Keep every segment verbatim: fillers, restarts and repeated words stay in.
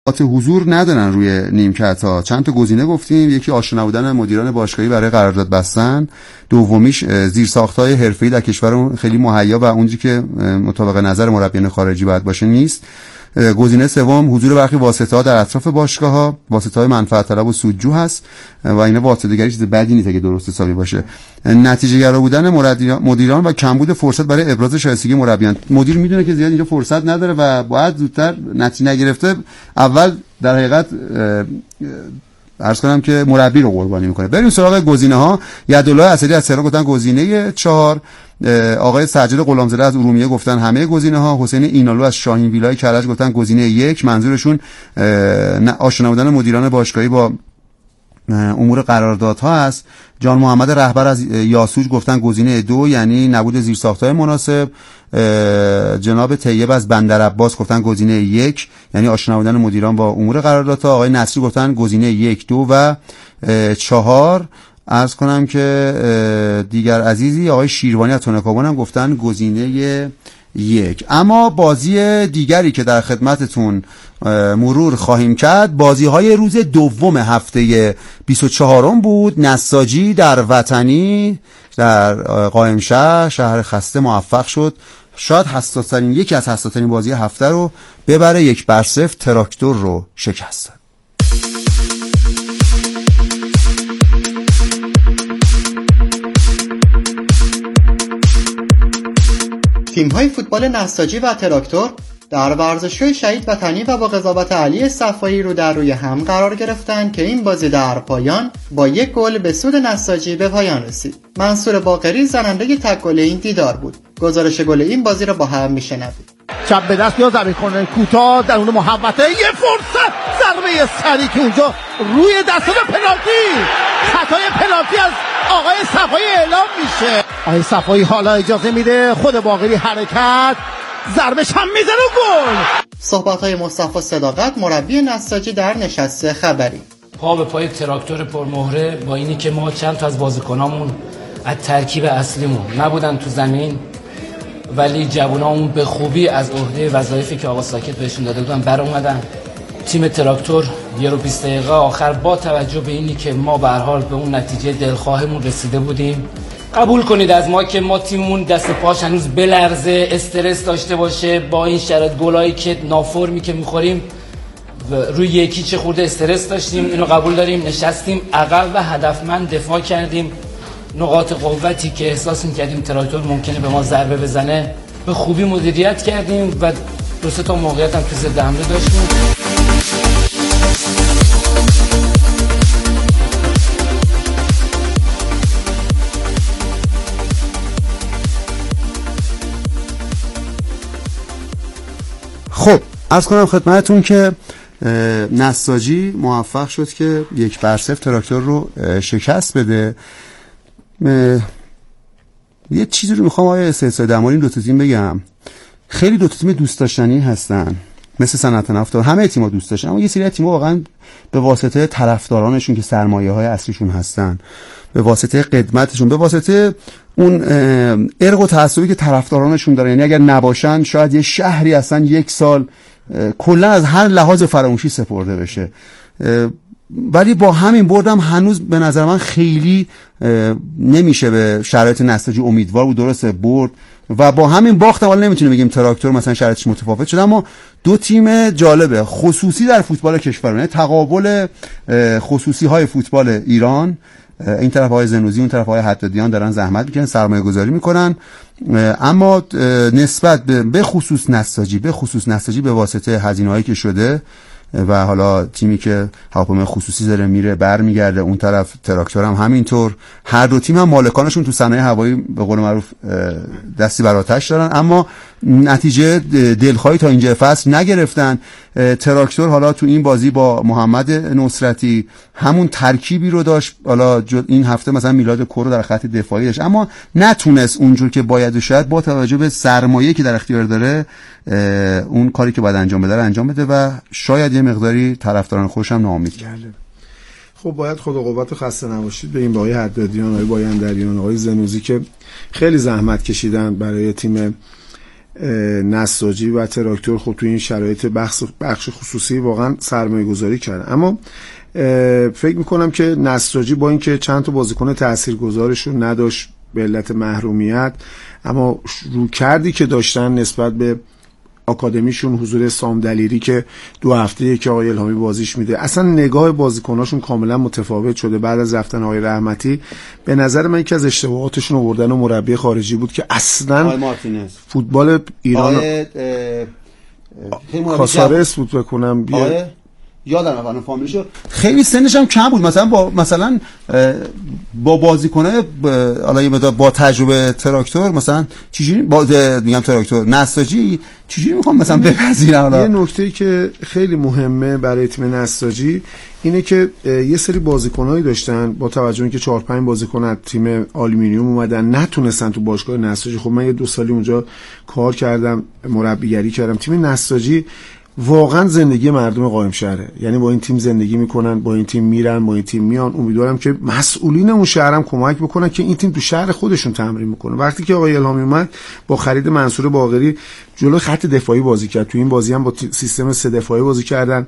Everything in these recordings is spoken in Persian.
حضور ندارن روی نیمکت ها. چند تا گزینه گفتیم، یکی آشنا نبودن مدیران باشگاهی برای قرارداد بستن، دومیش زیرساخت‌های حرفه‌ای در کشور خیلی مهیا و اونجوری که مطابق نظر مربیان خارجی باید باشه نیست. گزینه سوم حضور برخی واسطه‌ها در اطراف باشگاه‌ها، واسطه‌های منفعت طلب و سودجو هست و اینا واسطه‌گری چیز بدی نیست اگه درست حسابی باشه. نتیجه گرا بودن مدیران و کمبود فرصت برای ابراز شایستگی مربیان. مدیر میدونه که زیاد اینجا فرصت نداره و باید زودتر نتیجه نگرفته اول در حقیقت عرض کنم که مربی رو قربانی میکنه. بریم سراغ گزینه‌ها. یدالله اسدی از تهران گفتن گزینه چهار، آقای سجاد غلامزاده از ارومیه گفتن همه گزینه‌ها، حسین اینالو از شاهین ویلای کرج گفتن گزینه یک، منظورشون آشنا بودن مدیران باشگاهی با امور قراردادها است. جان محمد رهبر از یاسوج گفتن گزینه دو، یعنی نبود زیرساخت‌های مناسب. جناب طیب از بندر عباس گفتن گزینه یک، یعنی آشنا بودن مدیران با امور قراردادها. آقای نصری گفتن گزینه یک، دو و چهار. عرض کنم که دیگر عزیزی آقای شیروانی از تونکابون هم گفتن گزینه یک. اما بازی دیگری که در خدمتتون مرور خواهیم کرد بازی های روز دوم هفته بیست و چهارم بود. نساجی در وطنی در قائمشهر شهر خسته موفق شد شاید حساس‌ترین یکی از حساس‌ترین بازی هفته رو ببره، یک بر صفر تراکتور رو شکست. تیم‌های فوتبال نساجی و تراکتور در ورزشگاه شهید وطنی و با قضاوت علی صفایی رو در روی هم قرار گرفتند که این بازی در پایان با یک گل به سود نساجی به پایان رسید. منصور باقری زننده تک گل این دیدار بود. گزارش گل این بازی را با هم میشنوید. چپ به دست یا ضربه کورنر کوتاه در اون محوطه، یه فرصت ضربه سری که اونجا روی دستان پنالتی، خطای پنالتی از آقای صفایی اعلام میشه. آقای صفایی حالا اجازه میده خود باقری حرکت، ضربش هم میزنه و گل. صحبت‌های مصطفی صداقت مربی نساجی در نشست خبری. پا به پای تراکتور پرمهره با اینی که ما چند تا از بازیکنامون از ترکیب اصلیمون نبودن تو زمین، ولی جوانامون به خوبی از عهده وظایفی که آقا ساکت بهشون داده بودن بر اومدن. تیم تراکتور یه رو بیست دقیقه آخر با توجه به اینی که ما به هر حال به اون نتیجه دلخواهمون رسیده بودیم، قبول کنید از ما که ما تیممون دست پاش هنوز بلرزه، استرس داشته باشه، با این شرایط گلایی که نافرمی که میخوریم روی یکی چه خورده استرس داشتیم، اینو قبول داریم. نشستیم عقب و هدفمند دفاع کردیم. نقاط قوتی که احساس می‌کردیم تراکتور ممکنه به ما ضربه بزنه به خوبی مدیریت کردیم و دو سه تا موقعیت هم تو ضد حمله داشتیم. خب عرض کنم خدمتتون که نساجی موفق شد که یک بر صفر تراکتور رو شکست بده. یه چیزی رو میخوام آقای استحصال در مورد این دو تا تیم بگم. خیلی دو تا تیم دوست داشتنی هستن، مثل صنعت نفت، همه تیم‌ها دوست داشتن، اما یه سری از تیم‌ها واقعا به واسطه طرفدارانشون که سرمایه‌های اصلیشون هستن، به واسطه قدمتشون، به واسطه اون ارق و تعصبی که طرفدارانشون دارن، یعنی اگر نباشن شاید یه شهری اصلا یک سال کلا از هر لحاظ فراموشی سپرده بشه، ولی با همین بردم هنوز به نظر من خیلی نمیشه به شرایط نساجی امیدوار بود. درسته برد و با همین باخت حالا نمیتونیم بگیم تراکتور مثلا شرایطش متفاوت شده، اما دو تیم جالبه خصوصی در فوتبال کشورمون، تقابل خصوصی های فوتبال ایران، این طرف های زنوزی اون طرف های حدادیان دارن زحمت میکنن، سرمایه گذاری میکنن، اما نسبت به خصوص نساجی به خصوص نساجی به واسطه هزینه‌هایی که شده و حالا تیمی که هواپیمای خصوصی داره میره برمیگرده، اون طرف تراکتور هم همینطور، هر دو تیم هم مالکانشون تو صنایع هوایی به قول معروف دستی بر آتش دارن، اما نتیجه دلخواهی تا اینجا فصل نگرفتن. تراکتور حالا تو این بازی با محمد نصرتی همون ترکیبی رو داشت، حالا این هفته مثلا میلاد کورو در خط دفاعی داشت، اما نتونست اونجور که باید و شاید با توجه به سرمایه‌ای که در اختیار داره اون کاری که باید انجام بده انجام بده و شاید یه مقداری طرفداران خودش هم ناامید کرده. خب باید خود و قوت خسته نباشید به این آقای حدادیان، آقای بایندریان، آقای زنوزی که خیلی زحمت کشیدن برای تیم نساجی و تراکتور خب تو این شرایط بخش بخش خصوصی واقعا سرمایه گذاری کردن. اما فکر میکنم که نساجی با اینکه چند تا بازیکن تاثیرگذارشون نداشت به علت محرومیت، اما روکردی که داشتن نسبت به آکادمیشون، حضور سام دلیری که دو هفته که آقای الهامی بازیش میده، اصلا نگاه بازیکناشون کاملا متفاوت شده. بعد از رفتن آقای رحمتی به نظر من یکی از اشتباهاتشون آوردن و مربی خارجی بود که اصلا فوتبال ایران کاسارس بود بکنم آقای یادم رفت فامیلیشو، خیلی سنش هم کم بود. مثلا با مثلا با بازیکنای حالا با, با تجربه تراکتور مثلا چجوری با میگم تراکتور نساجی چجوری میخوام مثلا بپذیرن. حالا یه نکته که خیلی مهمه برای تیم نساجی اینه که یه سری بازیکنایی داشتن با توجه اینکه چهار پنج بازیکن از تیم آلومینیوم اومدن نتونستن تو باشگاه نساجی. خب من یه دو سالی اونجا کار کردم، مربیگری کردم. تیم نساجی واقعا زندگی مردم قائم شهره، یعنی با این تیم زندگی میکنن، با این تیم میرن، با این تیم میان. امیدوارم که مسئولین اون شهرم کمک بکنن که این تیم تو شهر خودشون تمرین میکنه. وقتی که آقای الهامی اومد با خرید منصور باقری جلو خط دفاعی بازی کرد، تو این بازی هم با سیستم سه دفاعی بازی کردن.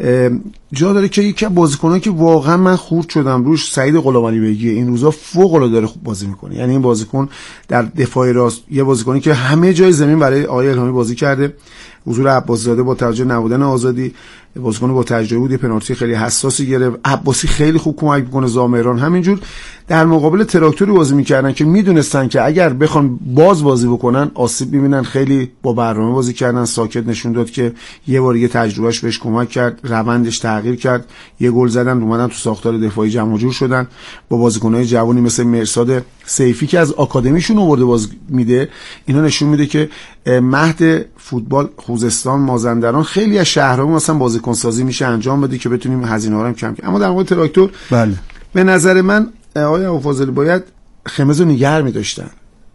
جا داره که یکی از بازیکنایی که واقعا من خورد شدم روش سعید غلامعلی بیگی این روزا فوق العاده داره خوب بازی میکنه. یعنی این بازیکن در دفاع راست، یه بازیکنی که همه جای زمین برای آقای الهامی بازی کرده. حضور عباسی زاده با توجه نبودن آزادی بازیکن با تجربه بود، پنالتی خیلی حساسی گرفت. عباسی خیلی خوب کمک میکنه، زامران همینجور. در مقابل تراکتوری بازی میکردن که میدونستن که اگر بخوان باز بازی بکنن آسیب میبینن. خیلی با برنامه بازی کردن، ساکت نشون داد که یه بار یه تجربهش بهش کمک کرد، روندش تغییر کرد، یه گل زدن، اومدن تو ساختار دفاعی جمع جور شدن با بازیکن‌های جوانی مثل مرساد سیفی که از آکادمیشون آورده باز میده. اینا نشون میده که مهد فوتبال خوزستان، مازندران، خیلی از شهرها مثلا بازیکن سازی میشه انجام بده که بتونیم هزینه‌ها رو کم کنیم. اما در مورد تراکتور بله به نظر من آقای ابوفاضلی باید خمزو نگه می‌داشتن،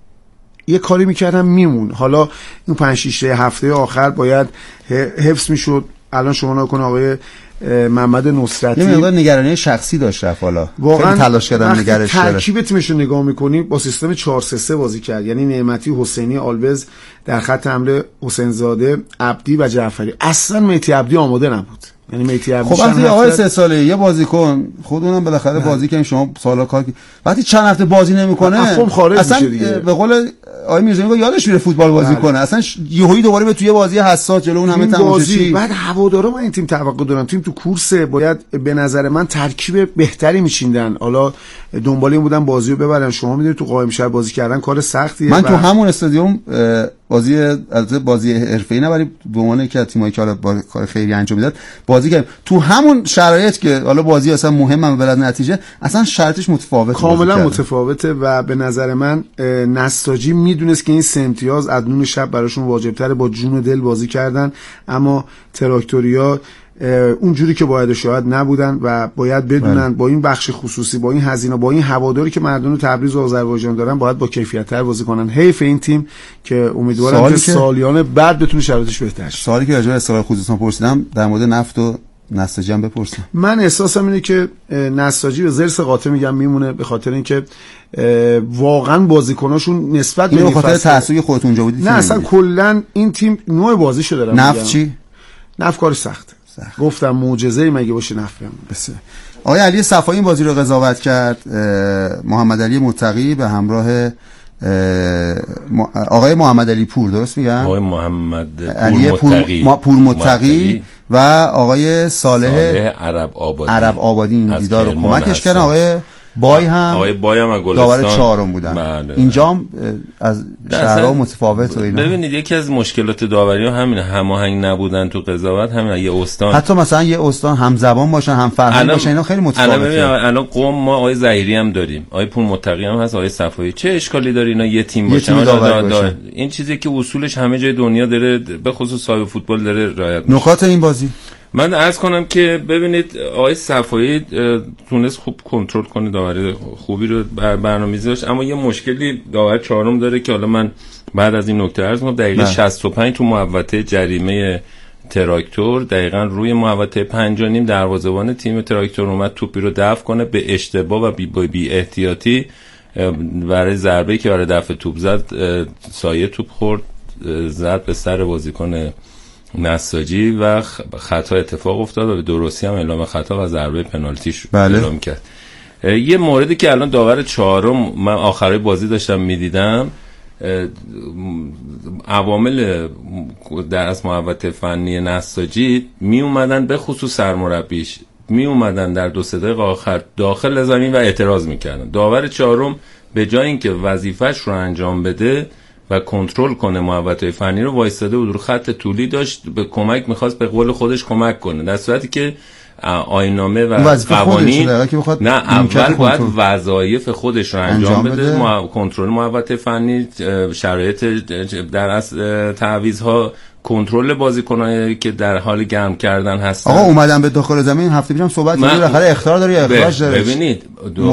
یه کاری میکردن میمون. حالا این پنج شش هفته آخر باید حفظ میشد. الان شما نکنه آقای محمد نصرتی یه مقدار نگرانی شخصی داشت، رفت حالا واقعا تلاش کردن نگرش داره. ترکیب تیمش رو نگاه میکنی با سیستم چهار سه سه بازی کرد، یعنی نعمتی، حسینی، آلوز در خط حمله، حسین زاده، عبدی و جعفری. اصلا مهدی عبدی آماده نبود. یعنی مهدی عبدی خب وقتی آقای سه ساله یه بازیکن خودمونم بالاخره بازی کنیم، شما سالا کار کی وقتی چند هفته بازی نمیکنه اصلا به قول آقای میرزایی یادش میره فوتبال بازی کنه. اصلا یهویی دوباره به توی بازی حساس جلو اون همه تماشاچی. بعد هوادارا من این تیم توقع دارم، تیم تو کورسه، باید به نظر من ترکیب بهتری میچیندن. حالا دنبال این بودن بازیو ببرن. شما میدونید تو قائم شهر بازی کردن کار سختیه. من تو همون استادیوم بازی البته بازی حرفه‌ای نه ولی به عنوان که تیمایی که حالا با کار خیری انجام میداد بازی کردم تو همون شرایط که حالا بازی اصلا مهمه بلد نتیجه اصلا شرایطش متفاوته، کاملا متفاوته. و به نظر من نساجی میدونست که این سه امتیاز از نون شب براشون واجب تره، با جون و دل بازی کردن. اما تراکتوریا اونجوری که باید شاید نبودن و باید بدونن بله. با این بخش خصوصی، با این هزینه، با این هواداری که مردم تبریز و آذربایجان دارن باید با کیفیت‌تر بازی کنن. حیف این تیم که امیدوارم که سالیان بعد بتونه شرایطش بهتر شه. سوالی که راجع به استقلال خوزستان پرسیدم در مورد نفت و نساجی هم بپرسم. من احساسم اینه که نساجی به زرس قاطع میگم میمونه، به خاطر اینکه واقعا بازیکناشون نسبت به به خاطر تحصیلی خودت اونجا بودی. نه اصلا کلا این تیم نوع بازیشو داره. نفت چی؟ نفت کارش سخته. سخت. گفتم معجزه‌ای مگه باشه نفت بمونه. بسه. آقای علی صفایی این بازی رو قضاوت کرد. محمد علی متقی به همراه آقای محمد علی پور، درست میگم؟ آقای محمد علی پور, پور متقی و آقای صالح, صالح عرب آبادی عرب آبادی این دیدار رو کمکش کردن. آقای بای هم آقای بای هم از گلستان داور چهارم بودن. بله. اینجا از شهرها متفاوت و اینا. ببینید یکی از مشکلات داوری ها همین هماهنگ نبودن تو قضاوت. همین یه استان حتی مثلا یه استان همزبان باشن، هم فرهنگ باشن، اینا خیلی متفاوته. الان قم ما آقای ظهیری هم داریم، آقای پور متقی هم هست، آقای صفایی. چه اشکالی داره اینا یه تیم باشن؟ یه دا دا این چیزی که اصولش همه جای دنیا داره، به خصوص صاحب فوتبال داره رعایت میشه. نکات این بازی من عرض کنم که ببینید آقای صفایی تونست خوب کنترل کنه، داوری خوبی رو برنامه‌ریزی داشت. اما یه مشکلی داور چهارم داره که حالا من بعد از این نکته عرض کنم. دقیقه شصت و پنج تو محوطه جریمه تراکتور، دقیقاً روی محوطه پنج و نیم دروازه‌بان تیم تراکتور اومد توپی رو دفع کنه، به اشتباه و بی, بی احتیاطی برای ضربه‌ای که برای دفع توپ زد سایه توپ خورد، زد به سر بازیکن نساجی و خطا اتفاق افتاد و به درستی هم اعلام خطا و ضربه پنالتیش بله. اعلام کرد. یه موردی که الان داور چهارم من آخرای بازی داشتم میدیدم، عوامل در از محوطه فنی نساجی می اومدن به خصوص سرمربیش می اومدن در دو سه دقیقه آخر داخل زمین و اعتراض میکردن. داور چهارم به جای اینکه وظیفش رو انجام بده و کنترل کنه محوطه فنی رو، وایستاده بود رو خط طولی، داشت به کمک میخواست به قول خودش کمک کنه، در صورتی که آیین‌نامه و قوانین نه اول باید وظایف خودش رو انجام, انجام بده, بده. کنترل محوطه فنی، شرایط در اصل تعویض‌ها، کنترل بازیکنایی که در حال گرم کردن هستن. آقا اومدن به داخل زمین، هفته پیشم صحبت کردیم بالاخره اختیار داره یا اخراج داره. ببینید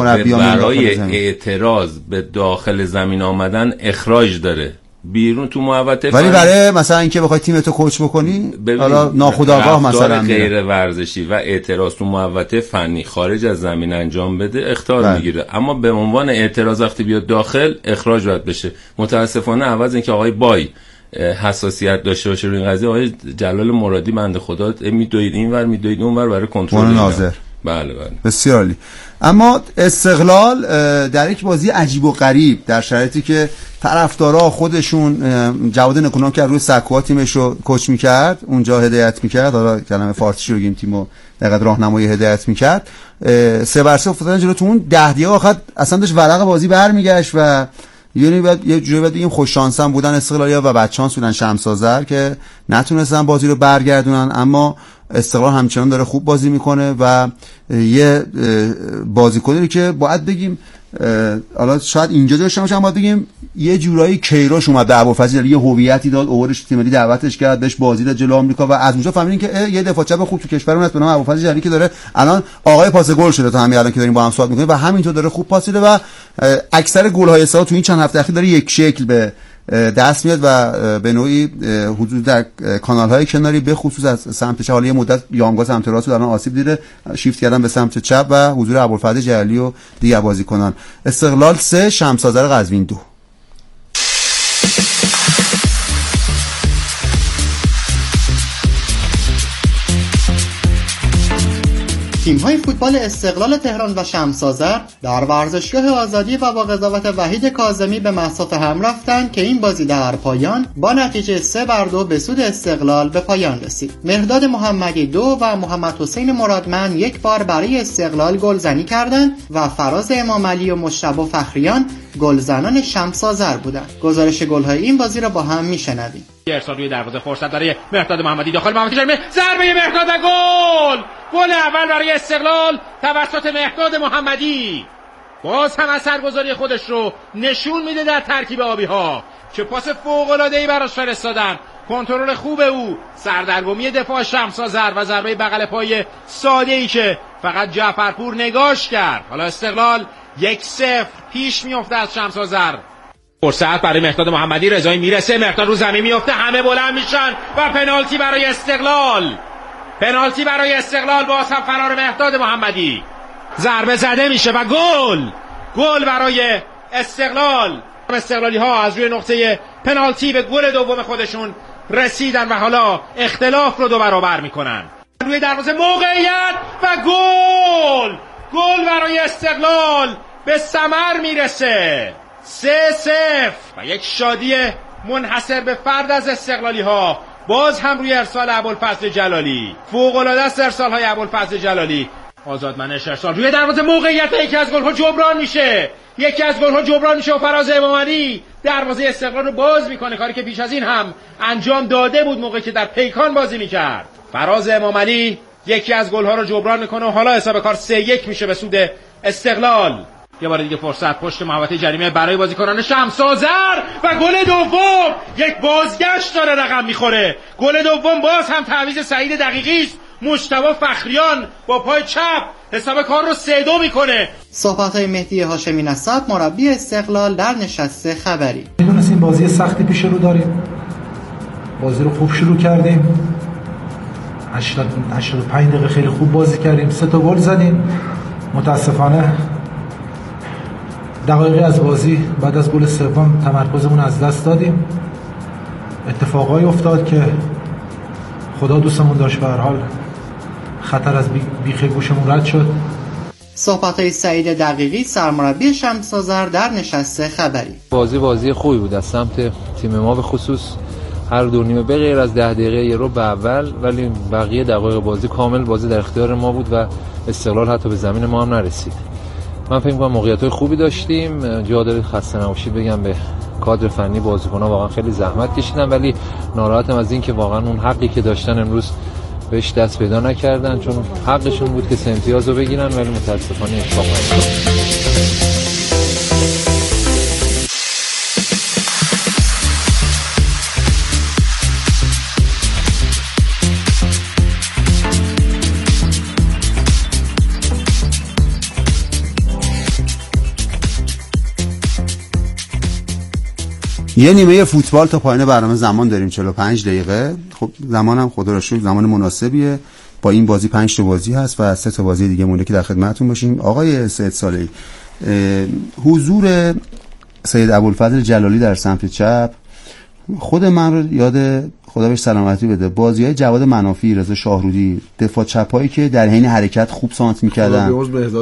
برای اعتراض به داخل زمین آمدن اخراج داره، بیرون تو محوطه ولی برای مثلا اینکه بخوای تیمتو کوچ بکنی حالا ناخودآگاه مثلا غیر ورزشی و اعتراض تو محوطه فنی خارج از زمین انجام بده اخطار میگیره، اما به عنوان اعتراض وقتی بیاد داخل اخراج باید بشه. متاسفانه عوض اینکه آقای بای حساسیت داشته باشه روی این قضیه، آقای جلال مرادی بنده خدا میدوید اینور میدوید اونور برای کنترل ناظر. بله بله بسیار عالی. اما استقلال در یک بازی عجیب و غریب در شرایطی که طرفدارا خودشون جواد نکونام که روی سکوها تیمش رو کوچ میکرد اونجا هدایت میکرد، حالا کلمه فارسی رو بگیم تیمو دقیقاً راهنمایی هدایت میکرد، سه بر سه افتادن جلو، تو اون ده دقیقه آخر اصلا داشت ورق بازی برمیگشت و یعنی بعد یه جوری بعد بگیم خوش شانس هم بودن استقلالیا و بد شانس بودن شمس آذر که نتونستن بازی رو برگردونن، اما استقلال همچنان داره خوب بازی میکنه و یه بازیکنی که باید بگیم حالا شاید اینجا داشته باشم باید بگیم یه جورایی کیروش اومد به ابوالفضل، یه هویتی داد، اورش تیم ملی دعوتش کرد، بهش بازی داد جلو آمریکا و از اونجا فهمیدین که یه دفاع چپ خوب تو کشورمون هست به نام ابوالفضل جلیلی که داره الان آقای پاس گل شده تا همین الان که داریم با هم صحبت میکنیم و همینطور داره خوب پاس میده و اکثر گل‌های استقلال تو این چند هفته اخیر داره یک شکل به دست میاد و به نوعی حدود در کانال‌های کناری به خصوص از سمت چپ، حالا یه مدت یانگا سمت راست رو الان آسیب دیده، شیفت کردن به سمت چپ و حضور ابوالفضل جلیلی و دیگر بازیکنان. استقلال سه شمس آذر قزوین دو. تیم‌های فوتبال استقلال تهران و شمس آذر در ورزشگاه آزادی و با قضاوت وحید کاظمی به مصاف هم رفتند که این بازی در پایان با نتیجه سه بر دو به سود استقلال به پایان رسید. مهرداد محمدی دو و محمد حسین مرادمند یک بار برای استقلال گلزنی کردند و فراز امامعلی و مجتبی فخریان گلزنان شمس آذر بودند. گزارش گل‌های این بازی را با هم میشنویم. ارسال روی دروازه، فرصت برای مهرداد محمدی داخل محمدی جرمه، ضربه مهرداد و گل! گل اول برای استقلال توسط مهرداد محمدی. باز هم اثرگذاری خودش رو نشون میده در ترکیب آبی‌ها که پاس فوق‌العاده‌ای براش فرستادن، کنترل خوب او، سردرگمی دفاع شمس آذر و ضربه بغل پای ساده‌ای که فقط جعفرپور نگاش کرد. حالا استقلال یک صفر پیش میفته از شمس آذر. فرصت برای مهرداد محمدی، رضایی میرسه، مهرداد رو زمین میفته، همه بلند میشن و پنالتی برای استقلال. پنالتی برای استقلال، باز هم فرار مهرداد محمدی، ضربه زده میشه و گل گل برای استقلال. استقلالی ها از روی نقطه پنالتی به گل دوم خودشون رسیدن و حالا اختلاف رو دو برابر میکنن. روی دروازه موقعیت و گل گل برای استقلال به ثمر میرسه. سه صفر و یک شادی منحصر به فرد از استقلالی ها، باز هم روی ارسال ابوالفضل جلالی. فوق العاده است ارسال های ابوالفضل جلالی. آزادمنش ارسال روی دروازه، موقعیت یکی از گل ها جبران میشه یکی از گل ها جبران میشه و فراز امامعلی دروازه استقلال رو باز میکنه، کاری که پیش از این هم انجام داده بود موقعی که در پیکان بازی میکرد. فراز امامعلی یکی از گل ها رو جبران میکنه و حالا حساب کار سه یک میشه به سود استقلال. یه بار دیگه فرصت پشت محوطه جریمه برای بازیکنان شمس آذر و گل دوم، یک بازگشت داره رقم میخوره. گل دوم باز هم تعویض سعید دقیقی است، مجتبی فخریان با پای چپ حساب کار رو سه دو میکنه. صحبت‌های مهدی هاشمی نسب مربی استقلال در نشست خبری. میدونستیم بازی سختی پیش رو داریم، بازی رو خوب شروع کردیم، هشتاد هشتاد و پنج دقیقه خیلی خوب بازی کردیم، سه تا گل زدیم. متاسفانه دقایقی از بازی بعد از گل سوم تمرکزمون از دست دادیم. اتفاقایی افتاد که خدا دوستمون داشت، به هر حال خطر از بیخ گوشمون رد شد. صحبت‌های سعید دقیقی سرمربی شمس آذر در نشست خبری. بازی بازی خوبی بود از سمت تیم ما، به خصوص هر دو نیمه به غیر از ده دقیقه یه رو به اول، ولی بقیه دقایق بازی کامل بازی در اختیار ما بود و استقلال حتی به زمین ما هم نرسید. من فکر می‌کنم موقعیت‌های خوبی داشتیم. جا داره خسته نباشید بگم به کادر فنی، بازیکن‌ها واقعا خیلی زحمت کشیدن، ولی ناراحتم از این که واقعا اون حقی که داشتن امروز بهش دست پیدا نکردن، چون حقشون بود که سه امتیاز رو بگیرن، ولی متاسفانه اتفاق نیفتاد. یه نیمه فوتبال تا پایان برنامه زمان داریم، چهل و پنج دقیقه. خب زمانم خدا را شکر زمان مناسبیه. با این بازی پنج تا بازی هست و سه تا بازی دیگه مونده که در خدمتتون باشیم. آقای سید صالحی، حضور سید ابوالفضل جلالی در سمت چپ خود من رو یاد، خدا بهش سلامتی بده، بازی‌های جواد منافی، رضا شاهرودی، دفاع چپایی که در حین حرکت خوب سانت می‌کردن،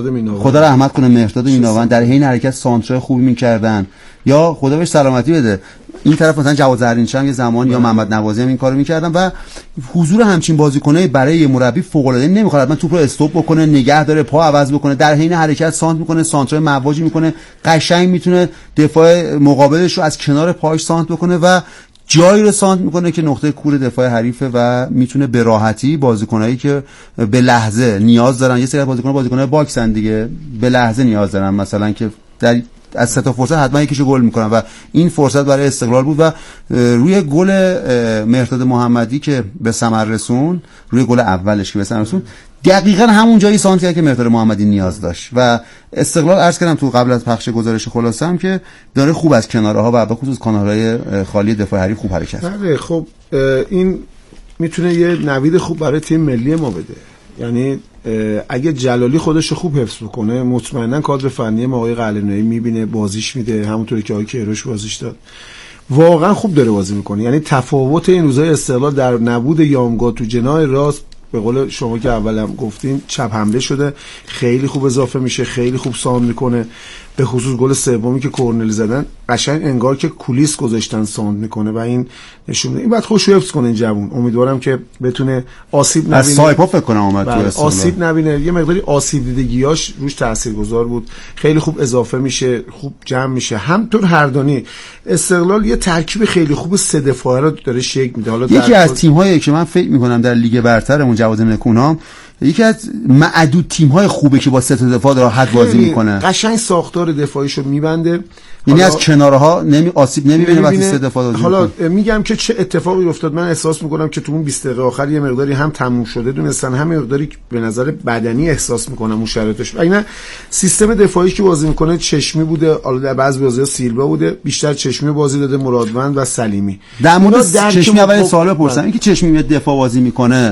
خدا رحمت کنه مهرداد میناوند، در حین حرکت سانترای خوبی می‌کردن، یا خدا بهش سلامتی بده این طرف مثلا جواد زرینچی هم یه زمان یا محمد نوازی هم این کارو می‌کردن. و حضور همچین بازیکنای برای یه مربی فوق‌العاده، نمی‌خواد من توپ رو استاپ بکنه، نگه داره، پا عوض بکنه، در حین حرکت سانت می‌کنه، سانترای مواجی می‌کنه، قشنگ می‌تونه دفاع مقابلش رو از کنار پاش سانت بکنه و جایی رو سانت میکنه که نقطه کور دفاع حریفه و میتونه به راحتی بازیکنایی که به لحظه نیاز دارن، یه سری بازیکن بازیکنای باکسن دیگه، به لحظه نیاز دارن، مثلا که در از سه تا فرصت حتما یکیشو گل میکنن و این فرصت برای استقلال بود و روی گل مهرداد محمدی که به ثمر رسون، روی گل اولش که به ثمر رسون، دقیقاً همون جایی سانت کرد که مهرداد محمدی نیاز داشت و استقلال عرض کردم تو قبل از پخش گزارش خلاصه هم که داره خوب از کنارها و به خصوص کانال‌های خالی دفاع حریف خوب حرکت کنه. خب این میتونه یه نوید خوب برای تیم ملی ما بده. یعنی اگه جلالی خودش رو خوب حفظ بکنه، مطمئنا کادر فنی ما آقای قلعه‌نویی میبینه، بازیش میده، همونطوری که آقای کیروش بازیش داد. واقعا خوب داره بازی میکنه. یعنی تفاوت این روزهای استقلال در نبود یامگا تو جناح راست، به قول شما که اول هم گفتین چپ حمله شده، خیلی خوب اضافه میشه، خیلی خوب سام میکنه. به خصوص گل سومی که کورنل زدن قشنگ انگار که کولیس گذاشتن ساند میکنه و این نشون میده این بعد خوش حفظ کنه این جوون. امیدوارم که بتونه آسیب نبینه. از سایپا فکر کنم اومد تو استقلال. آسیب نبینه. یه مقداری آسیب دیدگیاش روش تاثیرگذار بود. خیلی خوب اضافه میشه، خوب جمع میشه. همطور هردانی استقلال یه ترکیب خیلی خوب سه دفاعه رو داره شکل میده. حالا یکی از تیم‌هایی که من فکر میکنم در لیگ برترمون جواد نکونام یکی از معدود تیم‌های خوبه که با سه تا دفاع راحت بازی میکنه. قشنگ ساختار دفاعیشو میبنده. یعنی از کنارها نمی آسیب نمیبینه وقتی سه دفاع بازی حالا میکنه. میگم که چه اتفاقی افتاد. من احساس میکنم که تو اون بیست دقیقه آخر یه مقداری هم تموم شده دونستن، هم مقداری به نظر بدنی احساس میکنم اون شرایطش. اینا سیستم دفاعی که بازی میکنه چشمی بوده، حالا در بعضی بازی‌ها سیلوا بوده، بیشتر چشمی بازی داده مرادوند و سلیمی. در مورد چشمی اول سوال بپرسم، اینکه چشمی میاد دفاع بازی میکنه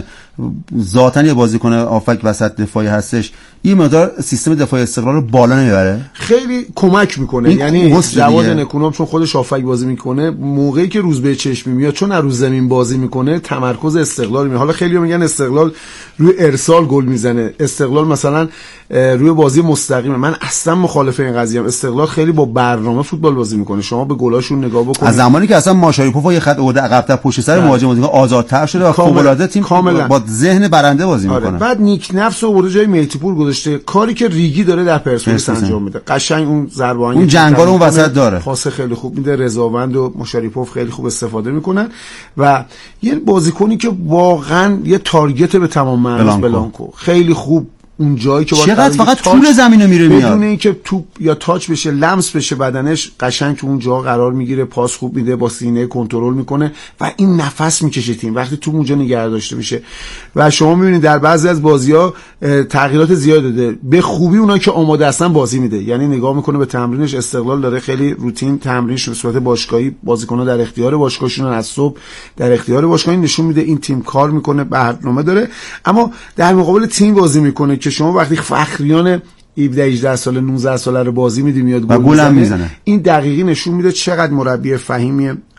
ذاتاً یه بازیکن آفک وسط دفاعی هستش، این مقدار سیستم دفاعی استقلال رو بالا نمیبره، خیلی کمک میکنه. یعنی جواد نکونام چون خودش آفک بازی میکنه، موقعی که روزبه چشمی میاد چون از رو زمین بازی میکنه تمرکز استقلال میاد. حالا خیلی میگن استقلال روی ارسال گل میزنه، استقلال مثلا روی بازی مستقیم. من اصلا مخالف این قضیه ام. استقلال خیلی با برنامه فوتبال بازی میکنه. شما به گلاشون نگاه بکنید. از زمانی که اصلا ماشاریپوف یه خط اورده عقب‌تر پشت سر مهاجم بازیکن آزادتر شده و فوق‌العاده تیم کاملا با ذهن برنده بازی میکنه. آره. بعد نیک نفس رو برده جای میتیپور گذاشته، کاری که ریگی داره در پرسپولیس انجام میده. قشنگ اون ضربه اون جنگا رو اون وسط داره، پاس خیلی خوب میده، رضاوند و مشاریپوف خیلی خوب استفاده میکنن و یه بازیکنی که واقعا یه تارگت به تمام معنی بلانکو. خیلی خوب اون جایی که چقدر فقط طول زمینو میره میاد بدون اینکه توپ یا تاچ بشه، لمس بشه بدنش، قشنگ تو اون جا قرار میگیره، پاس خوب میده، با سینه کنترل میکنه و این نفس میکشه تیم وقتی تو اونجا نگه داشته میشه. و شما میبینید در بعضی از بازی‌ها تغییرات زیاد داده، به خوبی اونایی که آماده هستن بازی میده. یعنی نگاه میکنه به تمرینش، استقلال داره خیلی روتین تمرینش به صورت باشگاهی، بازیکن‌ها در اختیار باشگاهشون از صبح در اختیار باشگاهی، نشون میده این تیم کار میکنه، برنامه داره. اما در مقابل تیم بازی میکنه که شما وقتی فخریان هفده هجده ساله نوزده ساله رو بازی میدی میاد گل میزنه، این دقیقی نشون میده چقدر مربی فهیمی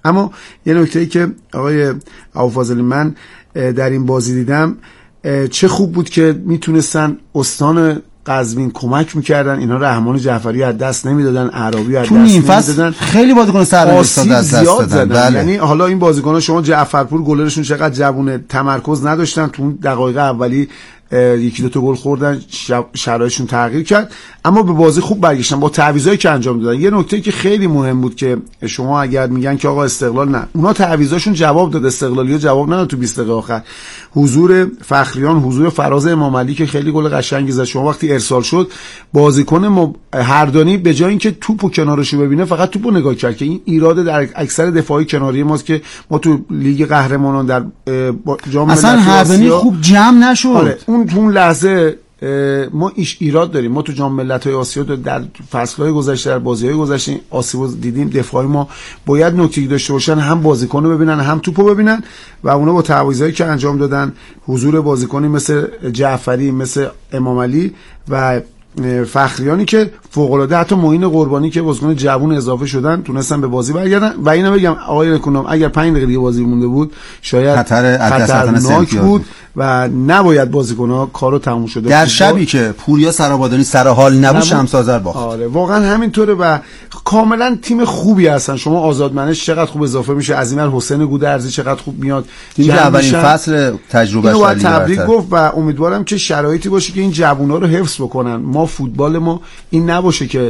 اما یه نکته‌ای که آقای ابوالفاضلی من در این بازی دیدم، چه خوب بود که میتونستن استان قزوین کمک میکردن، اینا رحمان جعفری از دست نمیدادن، عربی از دست نمیدادن، خیلی بازیکن سرنوشت از دست زیاد دادن. بله. یعنی حالا این بازیکن‌ها شما جعفرپور گلرشون چقدر جوونه، تمرکز نداشتن، تو دقایق اولی یکی دو تا گل خوردن، شرایطشون تغییر کرد، اما به بازی خوب برگشتن با تعویضایی که انجام دادن. یه نکته که خیلی مهم بود که شما اگر میگن که آقا استقلال نه، اونا تعویضاشون جواب داد، استقلالی‌ها جواب نداد تو بیست دقیقه آخر. حضور فخریان، حضور فراز امامعلی که خیلی گل قشنگی زد، شما وقتی ارسال شد بازیکن مب... هردانی به جای اینکه توپو کنارشو ببینه فقط توپو نگاه کرد که این ایراد در اکثر دفاعی کناری ماست که ما تو لیگ قهرمانان در جام اصلا هردانی خوب جمع نشد. اون تو اون لحظه ما ایش ایراد داریم. ما تو جام ملت‌های آسیا در فصل‌های گذشته، در بازی‌های گذشته آسیب دیدیم. دفاعی ما باید نکته‌ای داشته باشن، هم بازیکن رو ببینن هم توپو ببینن، و اونا با تعویضایی که انجام دادن، حضور بازیکنی مثل جعفری، مثل امامعلی و فخریانی که فوق‌العاده، حتی معین قربانی که بازیکن جوون اضافه شدن، تونستن به بازی برگردن. و اینو بگم آقای نکونام، اگر پنج دقیقه دیگه بازی مونده بود شاید خطرناک بود و نباید بازیکن‌ها کارو تموم شده در شبی که پوریا سرابادانی سر حال نبود شمس آذر باخت. آره واقعا همینطوره و کاملا تیم خوبی هستن. شما آزادمنش چقدر خوب اضافه میشه، از این ور حسین گودرزی چقدر خوب میاد، تیم اولین فصل تجربهش رو تبریک گفت و امیدوارم که شرایطی باشه که این جوونا رو حفظ بکنن. ما فوتبال ما این نباشه که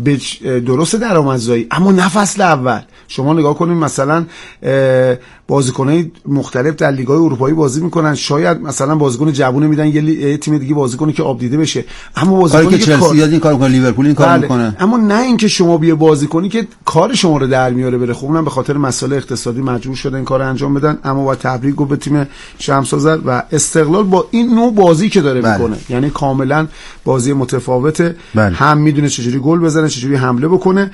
درست درآمدزایی، اما نه فصل اول. شما نگاه کنید مثلا بازیکنای مختلف در لیگ‌های اروپایی بازی میکنن، شاید مثلا بازیکن جوونه میدن یه, لی... یه تیم دیگه بازیکنی که آب دیده بشه، اما بازیکنی که چلسی کار... یاد این کارو میکنه، لیورپول این کارو میکنه، اما نه اینکه شما بیا بازیکنی که کار شما رو در میاره بره. خب اونم به خاطر مسائل اقتصادی مجبور شده این کارو انجام بدن. اما با تبریک گفت به تیم شمس آذر و استقلال با این نوع بازی که داره بله. میکنه، یعنی کاملا بازی متفاوته. بله. هم میدونه چجوری گل بزنه، چجوری حمله بکنه.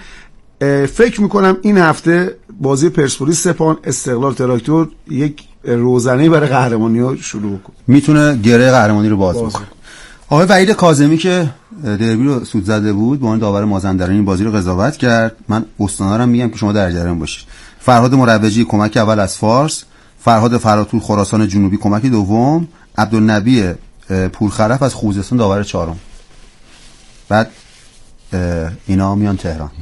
فکر میکنم این هفته بازی پرسپولیس سپاهان، استقلال تراکتور یک روزنه برای قهرمانی‌ها شروع کنه، میتونه گره قهرمانی رو باز, باز بکنه. آقای وحید کاظمی که دربی رو سود زده بود، به عنوان داور مازندران این بازی رو قضاوت کرد. من استاندارم میگم که شما در جریان باشید. فرهاد مروجی کمک اول از فارس، فرهاد فراتور خراسان جنوبی کمک دوم، عبدالنبی پورخرف از خوزستان داور چهارم. بعد اینا میان تهران.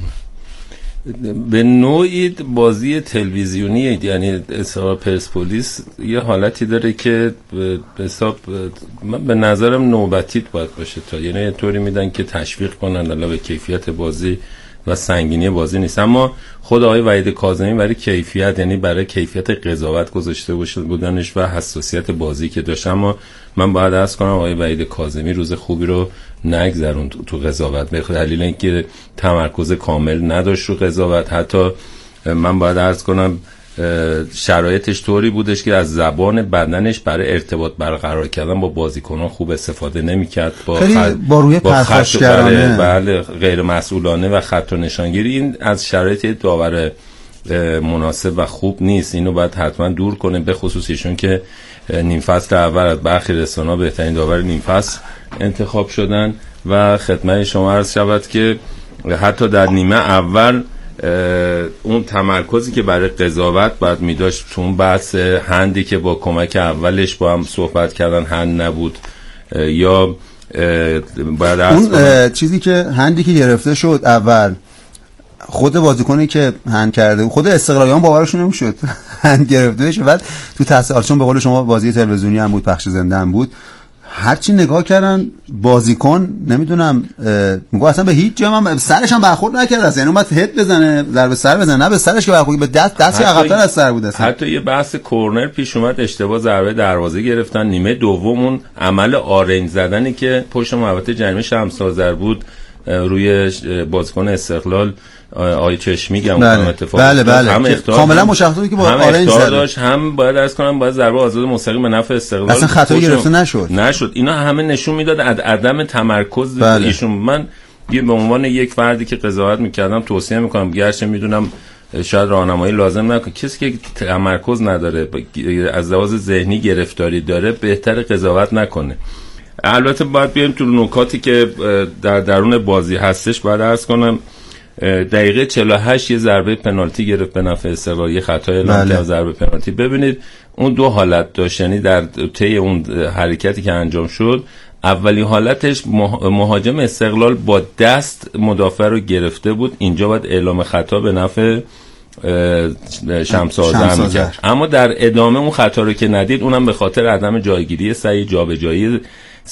به نوعی بازی تلویزیونی، یعنی حساب پرسپولیس یه حالتی داره که به حساب به نظرم نوبتی باید باشه، تا یعنی یه طوری میدن که تشویق کنن علاوه کیفیت بازی و سنگینی بازی نیست. اما خود آقای وحید کاظمی برای کیفیت، یعنی برای کیفیت قضاوت گذاشته بودنش و حساسیت بازی که داشت. اما من باید عرض کنم آقای وحید کاظمی روز خوبی رو نگذرون تو قضاوت، به دلیل اینکه تمرکز کامل نداشت رو قضاوت. حتی من باید عرض کنم شرایطش طوری بودش که از زبان بدنش برای ارتباط برقرار کردن با بازیکنان خوب استفاده نمی‌کرد، با خط با روی پرخاشگرانه، بله غیر مسئولانه و خط و نشانگیری. این از شرایط داور مناسب و خوب نیست. اینو باید حتما دور کنه، به خصوص ایشون که نیم فصل اول از برخی رسانه‌ها بهترین داور نیم فصل انتخاب شدن. و خدمت شما عرض شود که حتی در نیمه اول اون تمرکزی که برای قضاوت باید میداشت تو اون بحث هندی که با کمک اولش با هم صحبت کردن هند نبود، یا باید اون چیزی که هندی که گرفته شد اول، خود بازیکنی که هند کرده خود استقلالیان باورشون نمیشد هند گرفته بشه. بعد تو تحصیل، چون به قول شما بازی تلویزیونی هم بود، پخش زنده هم بود، هرچی نگاه کردن بازیکن نمیدونم میگه اصلا به هیچ جا هم سرش هم برخورد نکرد، اصلا اینو باید هد بزنه، ضربه سر بزنه، نه به سرش که برخورد، به دست دستی عقب‌تر از سر بود اصلا. حتی یه بحث کورنر پیش اومد، اشتباه ضربه دروازه گرفتن. نیمه دوم اون عمل آرنج زدنی که پشت محوطه جریمه شمس آذر بود روی بازیکن استقلال آقای چشمی گم بله. اتفاق بله بله هم کاملا مشخصه که با آرنج زد داشت، هم باید از کنم باید ضربه آزاد مستقیم به نفع استقلال، اصلا خطایی گرفته نشد نشد اینا همه نشون میداد از عدم تمرکز بله. ایشون. من یه به عنوان یک فردی که قضاوت میکردم توصیه میکنم، گرچه میدونم شاید راهنمایی لازم نکنه، کسی که تمرکز نداره از لحاظ ذهنی گرفتاری داره بهتر قضاوت نکنه. البته باید بیایم تو نکاتی که در درون بازی هستش. باید عرض کنم دقیقه چهل و هشت یه ضربه پنالتی گرفت به نفع استقلال، یه خطای اعلام کرد ضربه پنالتی. ببینید اون دو حالت داشت، یعنی در طی اون حرکتی که انجام شد اولی حالتش مهاجم استقلال با دست مدافع رو گرفته بود، اینجا باید اعلام خطا به نفع شمس آذر میکرد، اما در ادامه اون خطا رو که ندید، اونم به خاطر عدم جایگیری صحیح، جابجایی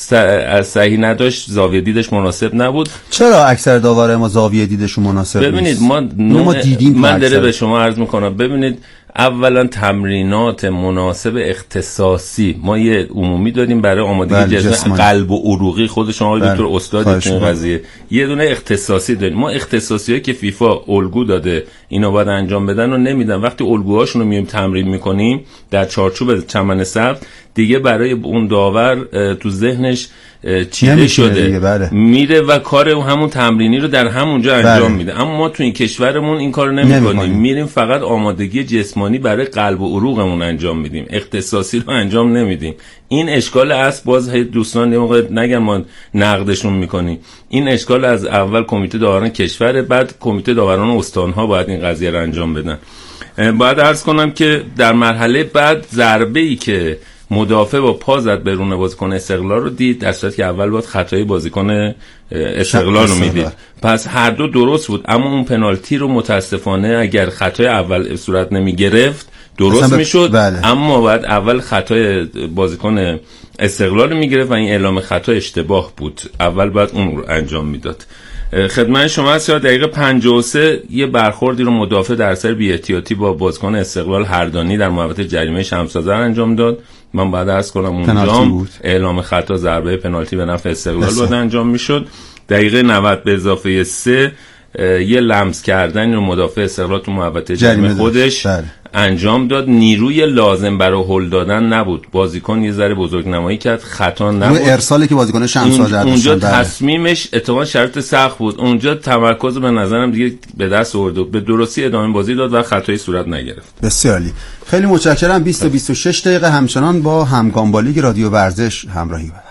از صحیح نداشت، زاویه دیدش مناسب نبود. چرا اکثر داوره ما زاویه دیدشون مناسب نیست؟ ببینید ما, ما دیدیم، من داره به شما عرض میکنم، ببینید اولا تمرینات مناسب اختصاصی ما یه عمومی داریم برای آمادگی جسم قلب و عروقی، خود شما دکتر استاد این قضیه، یه دونه اختصاصی داریم. ما اختصاصیایی که فیفا الگو داده اینا باید انجام بدن و نمیدن. وقتی الگوهاشون رو میایم تمرین میکنیم در چارچوب چمن سبز، دیگه برای اون داور تو ذهنش چیده شده بله. میره و کار همون تمرینی رو در همونجا انجام بله. میده. اما ما تو این کشورمون این کارو نمی‌کنیم، میریم فقط آمادگی جسمانی برای قلب و عروقمون انجام میدیم، اختصاصی رو انجام نمیدیم. این اشکال است. باز دوستان یه موقع نگن ما نقدشون میکنیم، این اشکال از اول کمیته داوران کشور، بعد کمیته داوران استان‌ها باید این قضیه رو انجام بدن. باید عرض کنم که در مرحله بعد ضربه‌ای که مدافع با پا زد برون بازیکن استقلال رو دید، در صورتی که اول باید خطای بازیکن استقلال رو میدید. پس هر دو درست بود، اما اون پنالتی رو متاسفانه اگر خطای اول صورت نمی گرفت درست میشد، بله. اما باید اول خطای بازیکن استقلال رو میگرفت و این اعلام خطا اشتباه بود، اول باید اون رو انجام میداد. خدمت شما هست. یا دقیقه پنجاه و سه یه برخوردی رو مدافع در اثر بی‌احتیاطی با بازیکن استقلال هردانی در محوطه جریمه شمس آذر انجام داد. من بعد عرض کنم اونجا اعلام خطا ضربه پنالتی به نفع استقلال بود انجام میشد. دقیقه نود به اضافه سه یه لمس کردن رو مدافع استقلال تو محوطه جریمه خودش بله. انجام داد. نیروی لازم برای هول دادن نبود، بازیکن یه ذره بزرگنمایی کرد، خطا نبود. ارسالی که بازیکن شمس آذر داشت اونجا تصمیمش اتفاقا شرط سخت بود، اونجا تمرکز به نظرم دیگه به دست آورد و به درستی ادامه بازی داد و خطایی صورت نگرفت. بسیار عالی، خیلی متشکرم. بیست تا بیست و شش دقیقه همچنان با همگام با لیگ رادیو ورزش همراهی بفرمایید.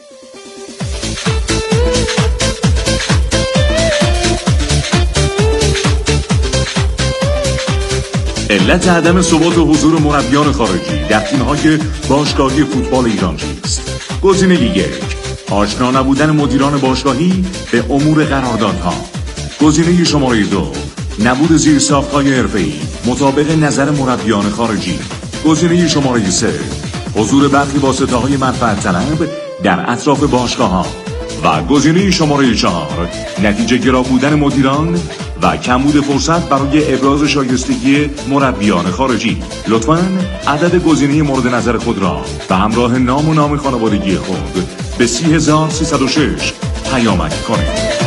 علت عدم ثبات و حضور مربیان خارجی در تیم‌های باشگاهی فوتبال ایران چیست؟ گزینه یک، آشنا نبودن مدیران باشگاهی به امور قراردادها. گزینه شماره دو، نبود زیرساخت‌های حرفه‌ای مطابق نظر مربیان خارجی. گزینه شماره سه، حضور برخی واسطه‌های منفعت طلب در اطراف باشگاه‌ها. و گزینه شماره چهار، نتیجه گرا بودن مدیران و کمبود فرصت برای ابراز شایستگی مربیان خارجی. لطفاً عدد گزینه مورد نظر خود را به همراه نام و نام خانوادگی خود به سی هزار سیصد و شش پیامک کنید.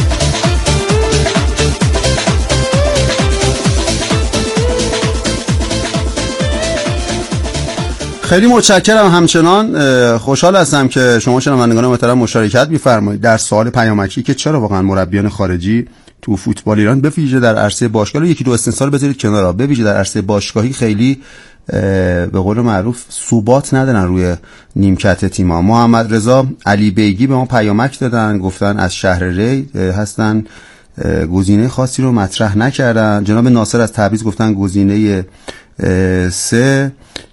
خیلی متشکرم. همچنان خوشحال هستم که شما شنوندگان محترم مشارکت می‌فرمایید در سوال پیامکی که چرا واقعا مربیان خارجی تو فوتبال ایران به ویژه در عرصه باشگاهی، یکی دو استثنا بذارید کنار، به ویژه در عرصه باشگاهی خیلی به قول معروف ثبات ندارن روی نیمکت تیم‌ها. محمد رضا علی بیگی به ما پیامک دادن، گفتن از شهر ری هستن، گزینه خاصی رو مطرح نکردن. جناب ناصر از تبریز گفتن گزینه سه.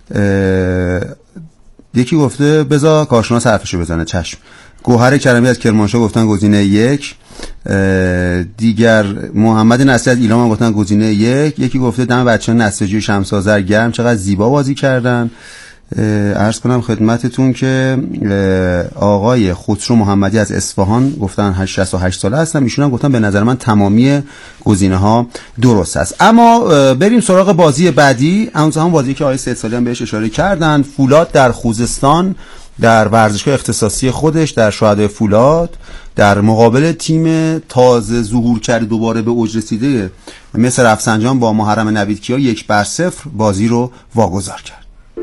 یکی گفته بذار کارشناس حرفشو بزنه، چشم. گوهر کرمی از کرمانشاه گفتن گزینه یک. دیگر محمد نصری از ایلام هم گفتن گزینه یک. یکی گفته دم بچه‌ها نساجی و شمس آذر گرم، چقدر زیبا بازی کردن. عرض کنم خدمتتون که آقای خسرو محمدی از اصفهان گفتن شصت و هشت ساله هستم، ایشون هم گفتن به نظر من تمامی گزینه ها درست است. اما بریم سراغ بازی بعدی، همون بازی که آقای سید سالی هم بهش اشاره کردن. فولاد در خوزستان در ورزشگاه اختصاصی خودش در شهدای فولاد در مقابل تیم تازه ظهور کرده دوباره به اوج رسیده مصر رفسنجان با محرم نویدکیا یک بر صفر بازی رو واگذار کرد.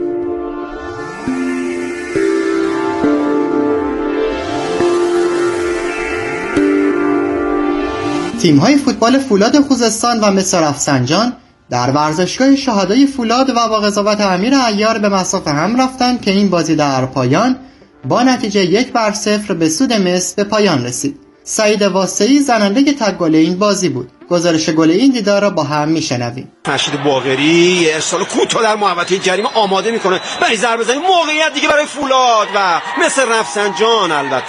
تیم‌های فوتبال فولاد خوزستان و مصر رفسنجان در ورزشگاه شهدای فولاد و با قضاوت امیر عیار به مصاف هم رفتند که این بازی در پایان با نتیجه یک بر صفر به سود مصر به پایان رسید. سعید واسعی زننده تک گل این بازی بود. گزارش گل این دیدار را با هم میشنویم. فرشید باقری ارسال کوتاه در محوطه جریمه آماده میکنه برای ضربه زنی، موقعیت دیگه برای فولاد و مصر رفسنجان البته